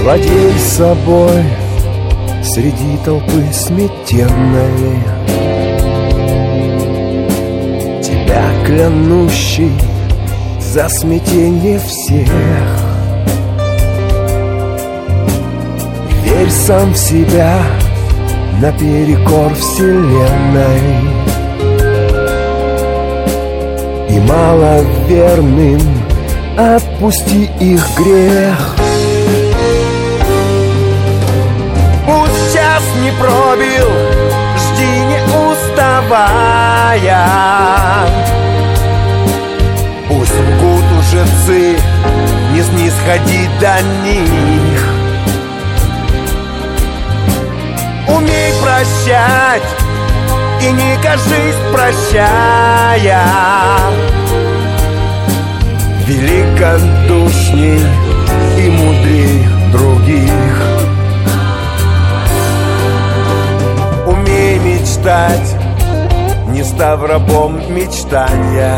Владей собой среди толпы сметенной, тебя клянущий за смятенье всех. Верь сам в себя наперекор вселенной, и маловерным отпусти их грех. Пусть час не пробил, жди не уставая. Пусть лгут лжецы, не снисходи до них. Умей прощать и не кажись, прощая, великодушней и мудрей других. Умей мечтать, не став рабом мечтания,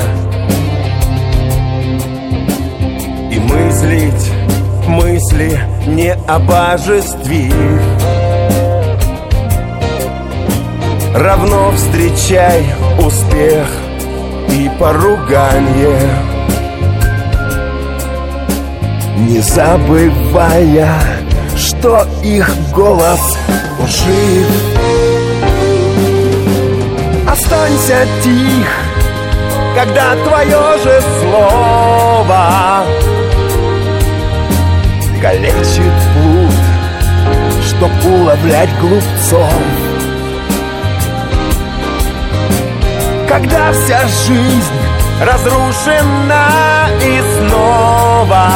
и мыслить мысли не обожествив. Равно встречай успех и поруганье, не забывая, что их голос лжив. Останься тих, когда твое же слово калечит плут, чтоб уловлять глупцов. Когда вся жизнь разрушена и снова,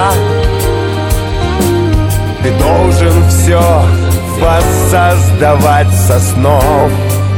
ты должен все воссоздавать со снов.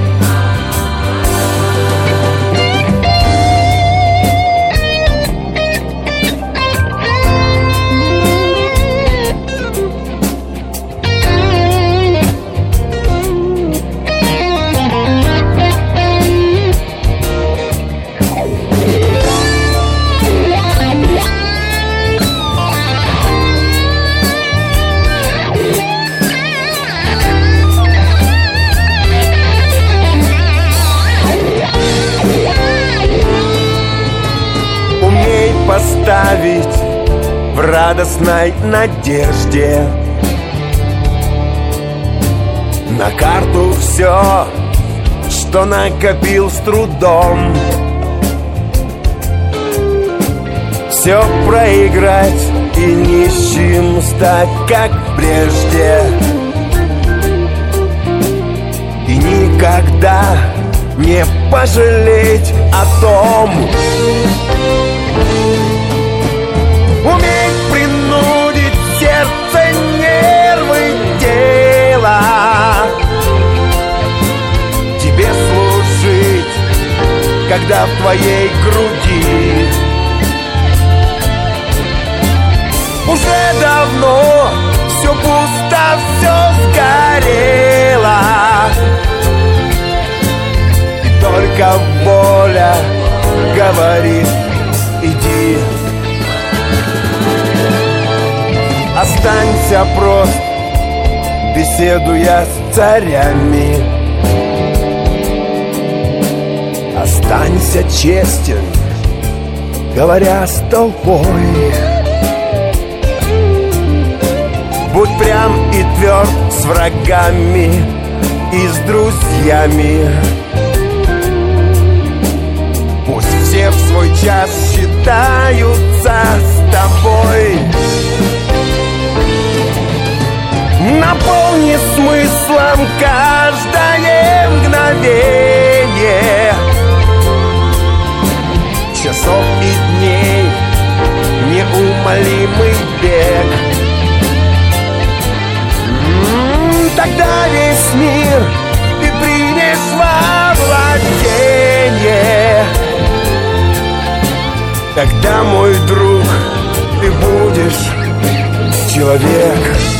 Поставить в радостной надежде на карту все, что накопил с трудом. Все проиграть и нищим стать, как прежде, и никогда не пожалеть о том. Умей принудить сердце, нервы, тело тебе служить, когда в твоей груди уже давно все пусто, все сгорело, и только воля говорит: иди. Останься прост, беседуя с царями. Останься честен, говоря с толпой. Будь прям и тверд с врагами и с друзьями. Пусть все в свой час считаются с тобой. Наполни смыслом каждое мгновение часов и дней, неумолимый бег. Тогда весь мир ты примешь во владение. Тогда, мой друг, ты будешь человек.